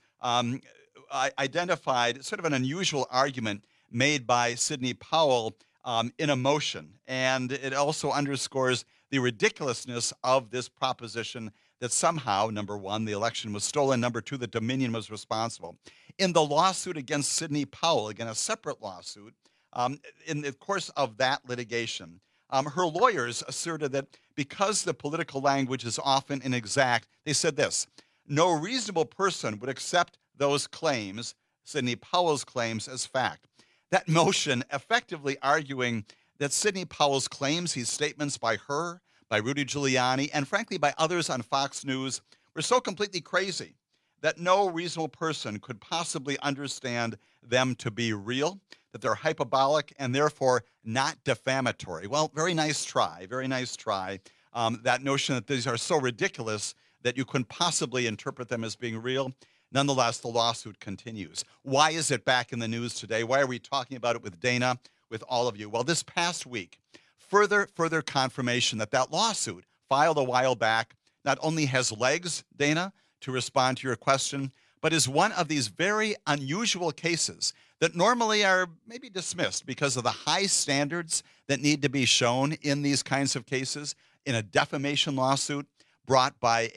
identified sort of an unusual argument made by Sidney Powell in a motion. And it also underscores the ridiculousness of this proposition that somehow, number one, the election was stolen, number two, that Dominion was responsible. In the lawsuit against Sidney Powell, again, a separate lawsuit, in the course of that litigation, her lawyers asserted that because the political language is often inexact, they said this: no reasonable person would accept those claims, Sidney Powell's claims, as fact. That motion effectively arguing that Sidney Powell's claims, his statements by her, by Rudy Giuliani, and frankly by others on Fox News were so completely crazy that no reasonable person could possibly understand them to be real, that they're hyperbolic and therefore not defamatory. Well, very nice try, very nice try. That notion that these are so ridiculous that you couldn't possibly interpret them as being real. Nonetheless, the lawsuit continues. Why is it back in the news today? Why are we talking about it with Dana, with all of you? Well, this past week, further confirmation that that lawsuit filed a while back not only has legs, Dana, to respond to your question, but is one of these very unusual cases that normally are maybe dismissed because of the high standards that need to be shown in these kinds of cases. In a defamation lawsuit brought by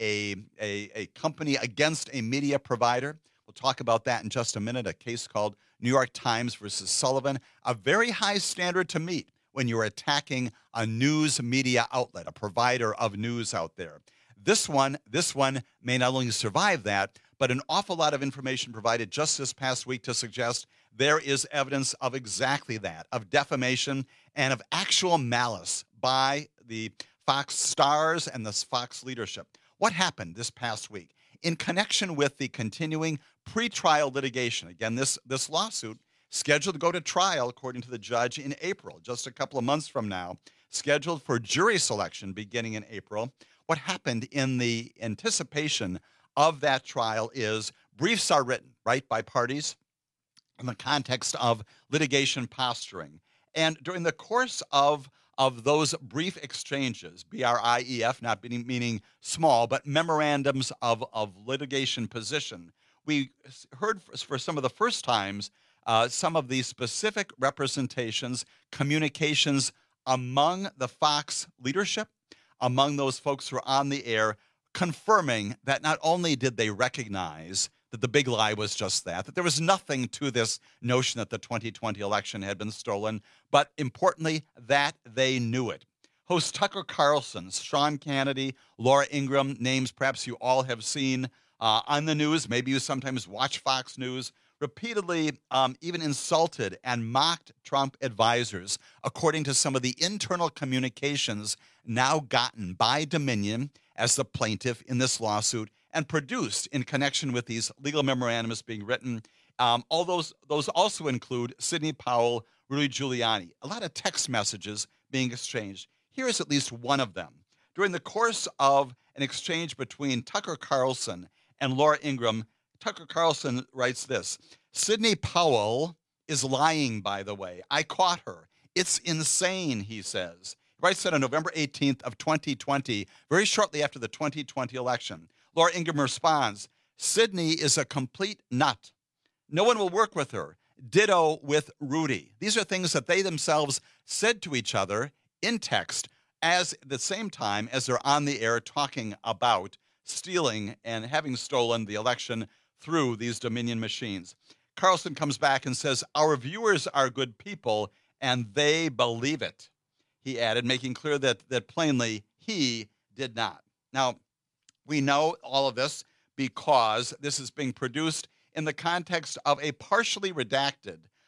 a company against a media provider. We'll talk about that in just a minute, a case called New York Times versus Sullivan, a very high standard to meet when you're attacking a news media outlet, a provider of news out there. This one may not only survive that, but an awful lot of information provided just this past week to suggest there is evidence of exactly that, of defamation and of actual malice by the Fox stars and the Fox leadership. What happened this past week? In connection with the continuing pretrial litigation, again, this lawsuit scheduled to go to trial, according to the judge, in April, just a couple of months from now, scheduled for jury selection beginning in April. What happened in the anticipation of that trial is briefs are written, right, by parties in the context of litigation posturing. And during the course of those brief exchanges, BRIEF, not meaning small, but memorandums of litigation position, we heard for some of the first times some of the specific representations, communications among the Fox leadership, among those folks who are on the air, confirming that not only did they recognize that the big lie was just that there was nothing to this notion that the 2020 election had been stolen, but importantly, that they knew it. Host Tucker Carlson, Sean Kennedy, Laura Ingraham, names perhaps you all have seen on the news, maybe you sometimes watch Fox News, repeatedly even insulted and mocked Trump advisors, according to some of the internal communications now gotten by Dominion as the plaintiff in this lawsuit and produced in connection with these legal memorandums being written. All those also include Sidney Powell, Rudy Giuliani, a lot of text messages being exchanged. Here is at least one of them. During the course of an exchange between Tucker Carlson and Laura Ingraham, Tucker Carlson writes this: Sidney Powell is lying, by the way. I caught her. It's insane, he says. He writes that on November 18th of 2020, very shortly after the 2020 election. Laura Ingraham responds, Sidney is a complete nut. No one will work with her. Ditto with Rudy. These are things that they themselves said to each other in text at the same time as they're on the air talking about stealing and having stolen the election through these Dominion machines. Carlson comes back and says, our viewers are good people and they believe it. He added, making clear that plainly he did not. Now, we know all of this because this is being produced in the context of a partially redacted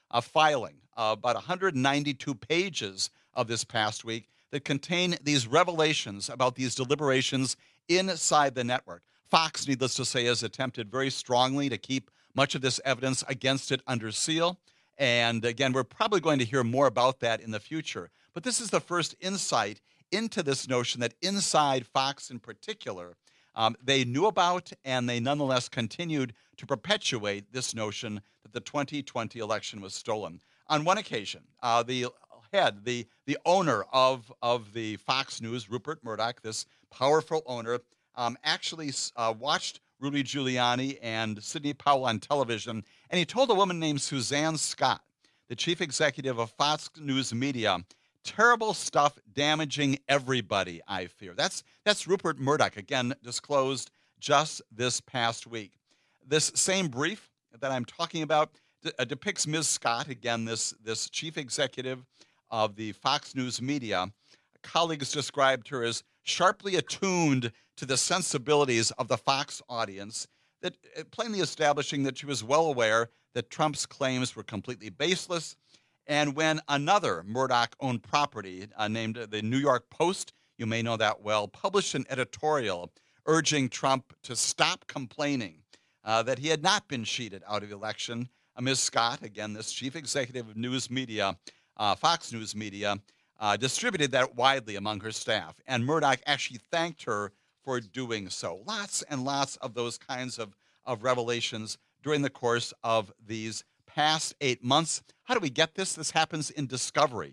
filing, about 192 pages of this past week, that contain these revelations about these deliberations inside the network. Fox, needless to say, has attempted very strongly to keep much of this evidence against it under seal. And again, we're probably going to hear more about that in the future. But this is the first insight into this notion that inside Fox in particular, they knew about, and they nonetheless continued to perpetuate this notion that the 2020 election was stolen. On one occasion, the owner of the Fox News, Rupert Murdoch, this powerful owner, actually watched Rudy Giuliani and Sidney Powell on television, and he told a woman named Suzanne Scott, the chief executive of Fox News Media, terrible stuff damaging everybody, I fear. That's Rupert Murdoch, again, disclosed just this past week. This same brief that I'm talking about depicts Ms. Scott, again, this chief executive of the Fox News Media. Colleagues described her as sharply attuned to the sensibilities of the Fox audience, that plainly establishing that she was well aware that Trump's claims were completely baseless. And when another Murdoch-owned property named the New York Post, you may know that well, published an editorial urging Trump to stop complaining that he had not been cheated out of the election, Ms. Scott, again, this chief executive of news media, Fox News Media, distributed that widely among her staff. And Murdoch actually thanked her for doing so. Lots and lots of those kinds of revelations during the course of these past 8 months. How do we get this? This happens in discovery.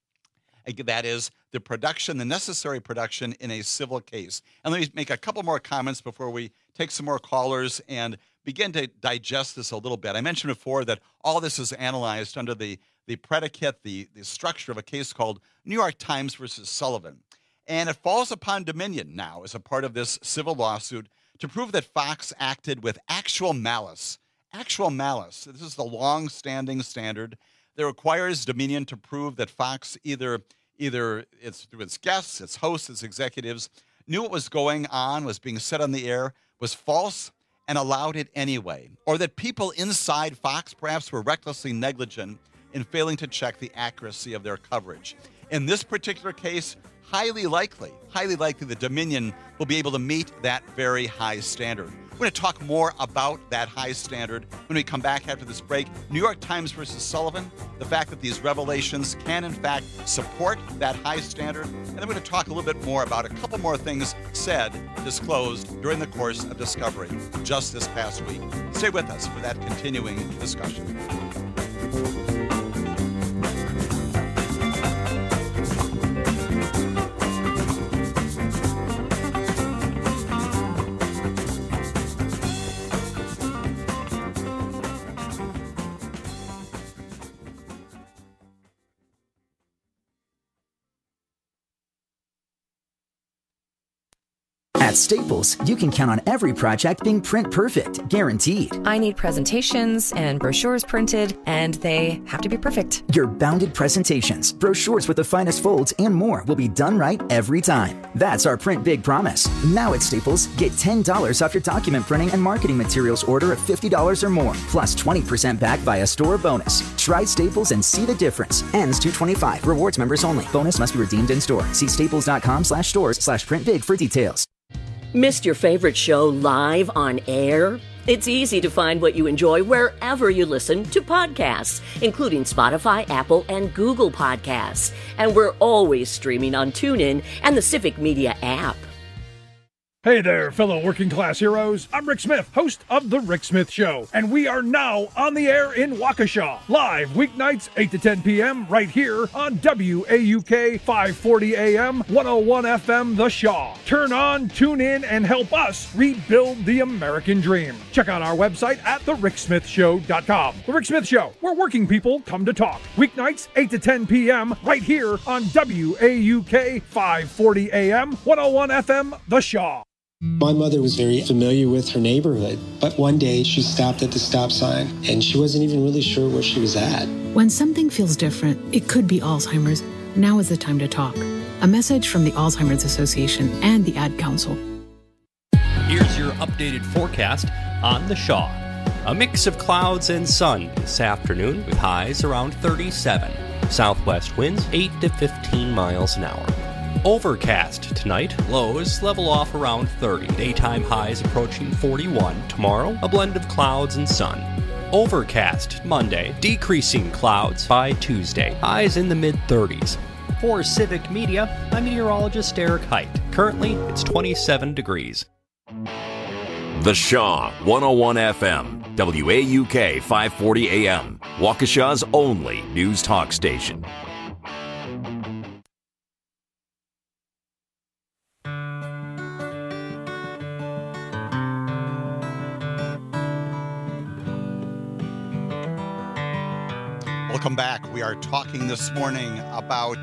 That is the production, the necessary production in a civil case. And let me make a couple more comments before we take some more callers and begin to digest this a little bit. I mentioned before that all this is analyzed under the predicate, the structure of a case called New York Times versus Sullivan. And it falls upon Dominion now as a part of this civil lawsuit to prove that Fox acted with actual malice. Actual malice. This is the long-standing standard that requires Dominion to prove that Fox either it's through its guests, its hosts, its executives, knew what was going on, was being said on the air, was false, and allowed it anyway. Or that people inside Fox perhaps were recklessly negligent in failing to check the accuracy of their coverage. In this particular case, highly likely the Dominion will be able to meet that very high standard. We're going to talk more about that high standard when we come back after this break. New York Times versus Sullivan, the fact that these revelations can, in fact, support that high standard. And then we're going to talk a little bit more about a couple more things said, disclosed during the course of discovery just this past week. Stay with us for that continuing discussion. At Staples, you can count on every project being print perfect, guaranteed. I need presentations and brochures printed, and they have to be perfect. Your bounded presentations, brochures with the finest folds, and more will be done right every time. That's our Print Big promise. Now at Staples, get $10 off your document printing and marketing materials order of $50 or more, plus 20% back via store bonus. Try Staples and see the difference. Ends 2/25. Rewards members only. Bonus must be redeemed in store. See staples.com/stores/printbig for details. Missed your favorite show live on air? It's easy to find what you enjoy wherever you listen to podcasts, including Spotify, Apple, and Google Podcasts. And we're always streaming on TuneIn and the Civic Media app. Hey there, fellow working class heroes. I'm Rick Smith, host of The Rick Smith Show, and we are now on the air in Waukesha, live weeknights 8 to 10 p.m. right here on WAUK 540 AM, 101 FM, The Shaw. Turn on, tune in, and help us rebuild the American dream. Check out our website at thericksmithshow.com. The Rick Smith Show, where working people come to talk. Weeknights 8 to 10 p.m. right here on WAUK 540 AM, 101 FM, The Shaw. My mother was very familiar with her neighborhood, but one day she stopped at the stop sign and she wasn't even really sure where she was at. When something feels different, it could be Alzheimer's. Now is the time to talk. A message from the Alzheimer's Association and the Ad Council. Here's your updated forecast on The Shaw. A mix of clouds and sun this afternoon with highs around 37. Southwest winds 8 to 15 miles an hour. Overcast tonight, lows level off around 30. Daytime highs approaching 41. Tomorrow, a blend of clouds and sun. Overcast Monday, decreasing clouds by Tuesday. Highs in the mid-30s. For Civic Media, I'm meteorologist Eric Height. Currently, it's 27 degrees. The Shaw 101 FM, WAUK 540 AM, Waukesha's only news talk station. Welcome back. We are talking this morning about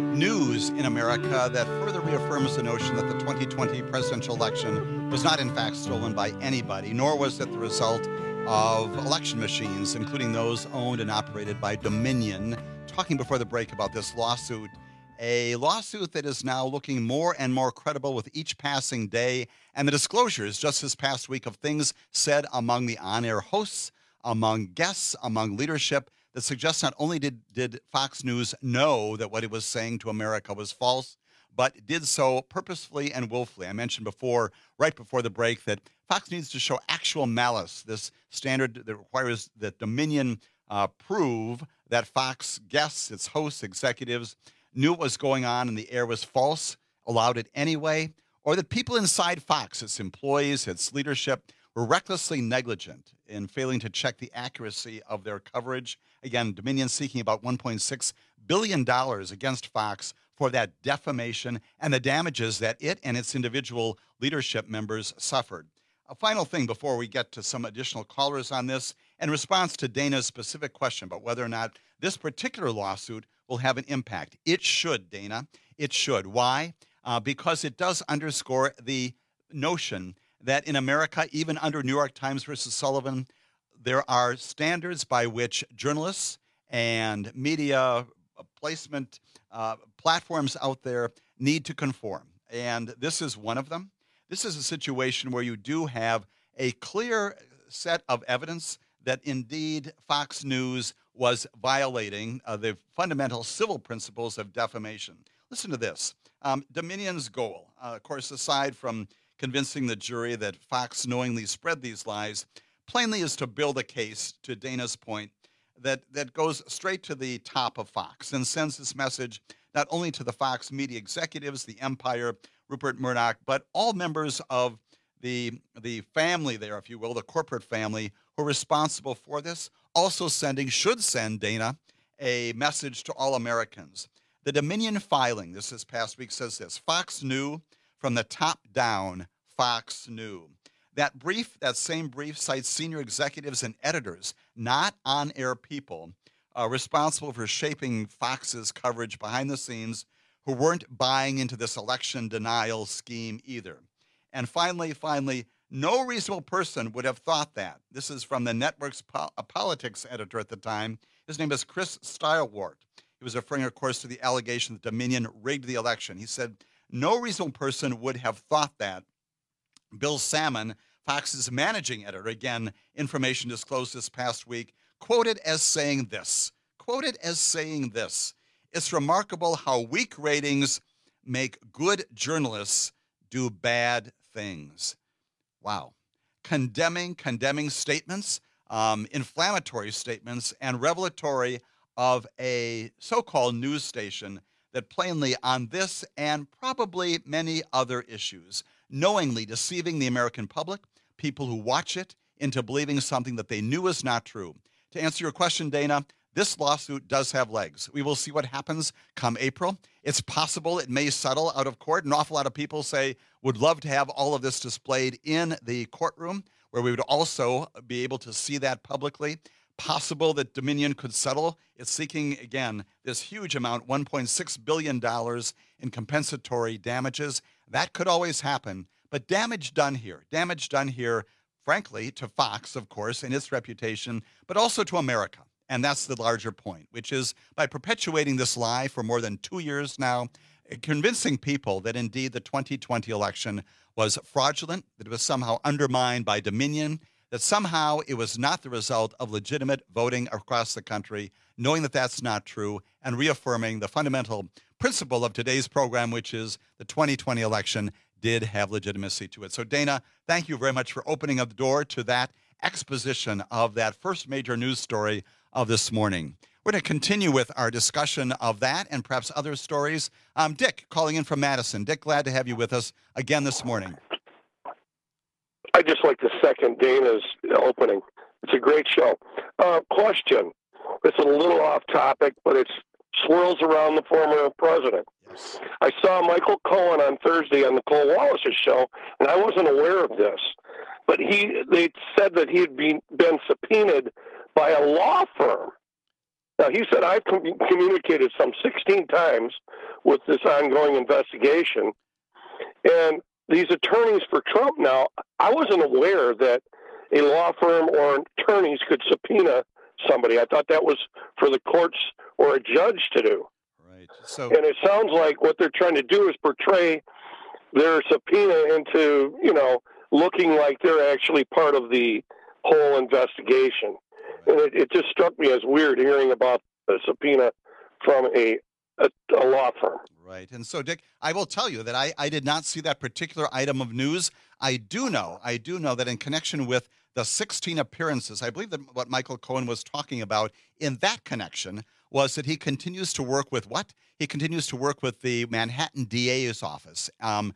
news in America that further reaffirms the notion that the 2020 presidential election was not in fact stolen by anybody, nor was it the result of election machines, including those owned and operated by Dominion. Talking before the break about this lawsuit, a lawsuit that is now looking more and more credible with each passing day, and the disclosures just this past week of things said among the on-air hosts, among guests, among leadership, that suggests not only did Fox News know that what it was saying to America was false, but did so purposefully and willfully. I mentioned before, right before the break, that Fox needs to show actual malice, this standard that requires that Dominion prove that Fox guests, its hosts, executives, knew what was going on and the air was false, allowed it anyway, or that people inside Fox, its employees, its leadership, were recklessly negligent in failing to check the accuracy of their coverage. Again, Dominion seeking about $1.6 billion against Fox for that defamation and the damages that it and its individual leadership members suffered. A final thing before we get to some additional callers on this, in response to Dana's specific question about whether or not this particular lawsuit will have an impact. It should, Dana. It should. Why? Because it does underscore the notion that in America, even under New York Times versus Sullivan, there are standards by which journalists and media placement platforms out there need to conform. And this is one of them. This is a situation where you do have a clear set of evidence that indeed Fox News was violating the fundamental civil principles of defamation. Listen to this. Dominion's goal, of course, aside from convincing the jury that Fox knowingly spread these lies, plainly is to build a case, to Dana's point, that goes straight to the top of Fox and sends this message not only to the Fox media executives, the empire, Rupert Murdoch, but all members of the family there, if you will, the corporate family who are responsible for this, also should send, Dana, a message to all Americans. The Dominion filing, this past week, says this: Fox knew from the top down, Fox knew. That same brief cites senior executives and editors, not on-air people, responsible for shaping Fox's coverage behind the scenes, who weren't buying into this election denial scheme either. And finally, no reasonable person would have thought that. This is from the network's politics editor at the time. His name is Chris Stylewart. He was referring, of course, to the allegation that Dominion rigged the election. He said, no reasonable person would have thought that. Bill Salmon, Fox's managing editor, again, information disclosed this past week, quoted as saying this. It's remarkable how weak ratings make good journalists do bad things. Wow. Condemning statements, inflammatory statements, and revelatory of a so-called news station that plainly on this and probably many other issues, knowingly deceiving the American public, people who watch it, into believing something that they knew was not true. To answer your question, Dana, this lawsuit does have legs. We will see what happens come April. It's possible it may settle out of court. An awful lot of people would love to have all of this displayed in the courtroom, where we would also be able to see that publicly. Possible that Dominion could settle. It's seeking, again, this huge amount, $1.6 billion in compensatory damages. That could always happen. But damage done here, frankly, to Fox, of course, and its reputation, but also to America. And that's the larger point, which is by perpetuating this lie for more than 2 years now, convincing people that indeed the 2020 election was fraudulent, that it was somehow undermined by Dominion, that somehow it was not the result of legitimate voting across the country, knowing that that's not true, and reaffirming the fundamental principle of today's program, which is the 2020 election did have legitimacy to it. So, Dana, thank you very much for opening up the door to that exposition of that first major news story of this morning. We're going to continue with our discussion of that and perhaps other stories. Dick, calling in from Madison. Dick, glad to have you with us again this morning. I'd just like to second Dana's opening. It's a great show. Question. It's a little off topic, but it swirls around the former president. Yes. I saw Michael Cohen on Thursday on Nicole Wallace's show, and I wasn't aware of this. But they said that he had been subpoenaed by a law firm. Now, he said, I've communicated some 16 times with this ongoing investigation. And these attorneys for Trump now, I wasn't aware that a law firm or attorneys could subpoena somebody. I thought that was for the courts or a judge to do. Right. So, and it sounds like what they're trying to do is portray their subpoena into, looking like they're actually part of the whole investigation. And it just struck me as weird hearing about a subpoena from a law firm. Right. And so, Dick, I will tell you that I did not see that particular item of news. I do know that in connection with the 16 appearances, I believe that what Michael Cohen was talking about in that connection was that he continues to work with what? He continues to work with the Manhattan DA's office,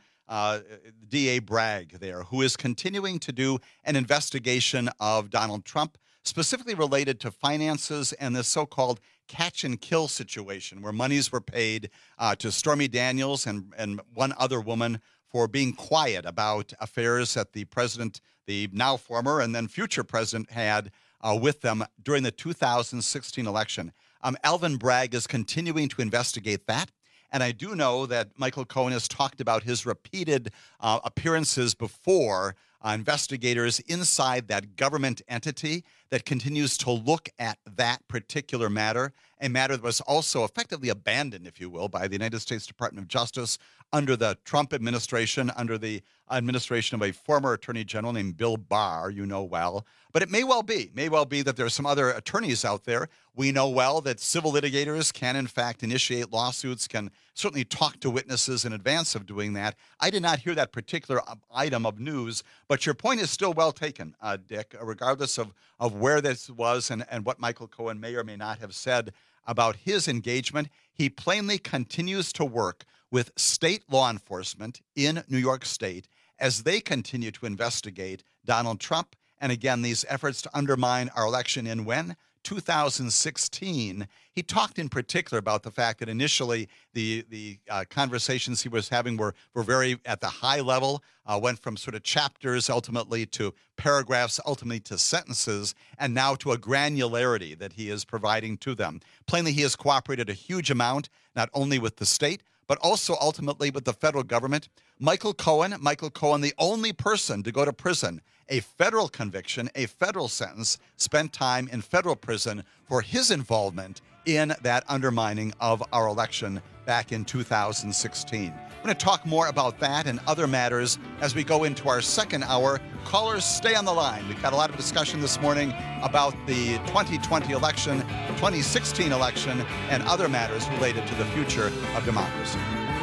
DA Bragg there, who is continuing to do an investigation of Donald Trump, specifically related to finances and this so-called catch and kill situation where monies were paid to Stormy Daniels and one other woman for being quiet about affairs that the president, the now former and then future president, had with them during the 2016 election. Alvin Bragg is continuing to investigate that. And I do know that Michael Cohen has talked about his repeated appearances before investigators inside that government entity that continues to look at that particular matter, a matter that was also effectively abandoned, if you will, by the United States Department of Justice under the Trump administration, under the administration of a former attorney general named Bill Barr, you know well. But it may well be that there are some other attorneys out there. We know well that civil litigators can, in fact, initiate lawsuits, can certainly talk to witnesses in advance of doing that. I did not hear that particular item of news, but your point is still well taken, Dick, regardless of where this was and what Michael Cohen may or may not have said about his engagement. He plainly continues to work with state law enforcement in New York State as they continue to investigate Donald Trump. And again, these efforts to undermine our election in when? 2016. He talked in particular about the fact that initially the conversations he was having were very at the high level, went from sort of chapters ultimately to paragraphs, ultimately to sentences, and now to a granularity that he is providing to them. Plainly, he has cooperated a huge amount, not only with the state, but also ultimately with the federal government. Michael Cohen, the only person to go to prison, a federal conviction, a federal sentence, spent time in federal prison for his involvement in that undermining of our election back in 2016. We're going to talk more about that and other matters as we go into our second hour. Callers, stay on the line. We've got a lot of discussion this morning about the 2020 election, 2016 election, and other matters related to the future of democracy.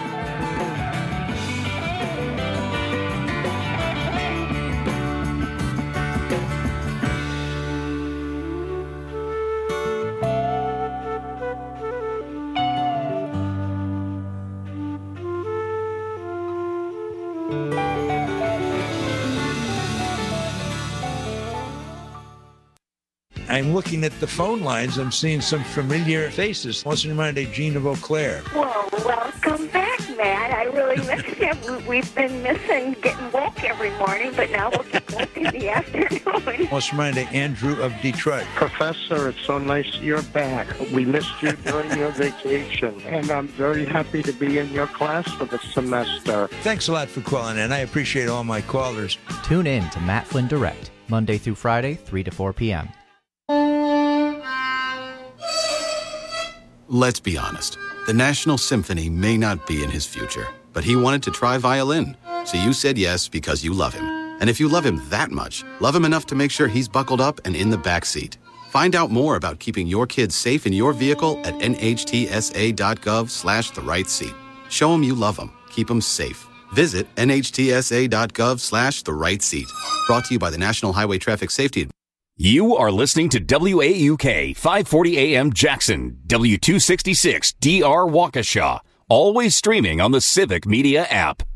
I'm looking at the phone lines. I'm seeing some familiar faces. What's in mind, Jean of Eau Claire? Well, welcome back, Matt. I really miss you. We've been missing getting woke every morning, but now we'll get woke in the afternoon. What's in mind, Andrew of Detroit? Professor, it's so nice you're back. We missed you during your vacation, and I'm very happy to be in your class for the semester. Thanks a lot for calling in. I appreciate all my callers. Tune in to Matt Flynn Direct, Monday through Friday, 3 to 4 p.m. Let's be honest. The National Symphony may not be in his future, but he wanted to try violin. So you said yes because you love him. And if you love him that much, love him enough to make sure he's buckled up and in the back seat. Find out more about keeping your kids safe in your vehicle at nhtsa.gov/the-right-seat. Show them you love them. Keep them safe. Visit nhtsa.gov/the-right-seat. Brought to you by the National Highway Traffic Safety. You are listening to WAUK 540 AM Jackson, W266 DR Waukesha. Always streaming on the Civic Media app.